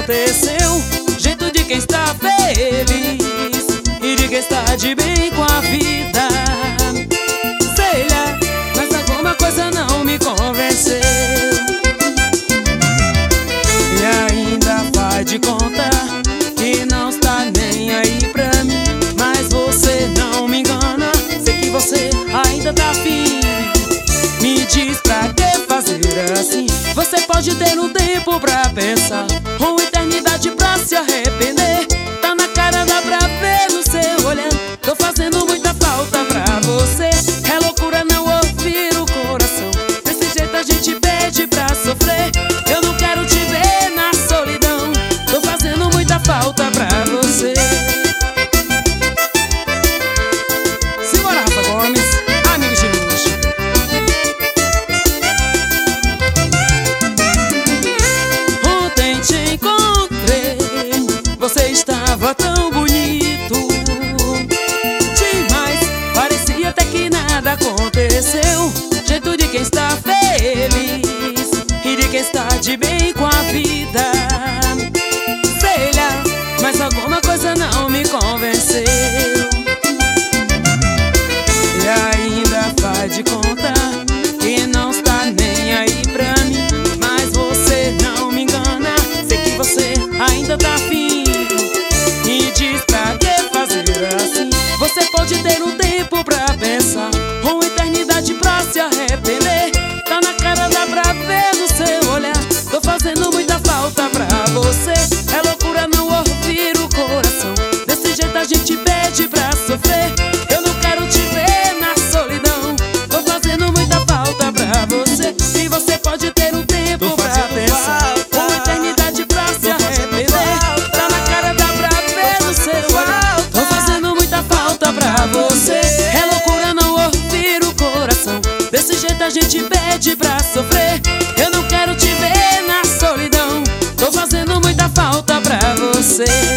aconteceu. Jeito de quem está feliz e de quem está de bem com a vida. Sei lá, mas alguma coisa não me convenceu. E ainda faz de conta que não está nem aí pra mim. Mas você não me engana, sei que você ainda tá afim. Me diz pra que fazer assim? Você pode ter um tempo pra pensar, ou eternidade pra se arrepender. Tá na cara, dá pra ver no seu olhar. Tô fazendo muita falta pra você. É loucura não ouvir o coração. Desse jeito a gente pede pra sofrer. Eu não quero te ver na solidão. Tô fazendo muita falta pra você. Simbora, Rafa Gomes, amigos de luxo. Ontem te encontrei, você estava tão bonito demais, parecia até que nada aconteceu. Jeito de quem está feliz e de quem está de bem com a vida. Sei lá, mas alguma coisa não me convenceu. E ainda faz de conta que não está nem aí pra mim. Mas você não me engana, sei que você ainda tá afim. Me diz pra que fazer assim? Você pode ter um tempo pra pensar, ou eternidade pra se arrepender. Tá na cara, dá pra ver no seu olhar. Tô fazendo muita falta pra você. É loucura não ouvir o coração. Desse jeito a gente pede pra sofrer. Eu não quero te ver na solidão. Tô fazendo muita falta pra você. E você pode ter um tempo pra pensar, ou eternidade pra se arrepender. Tá na cara, dá pra ver no seu olhar. Tô fazendo muita falta pra você. É loucura não ouvir o coração. Desse jeito a gente pede pra sofrer. Eu não quero te ver na solidão. Tô fazendo muita falta pra você.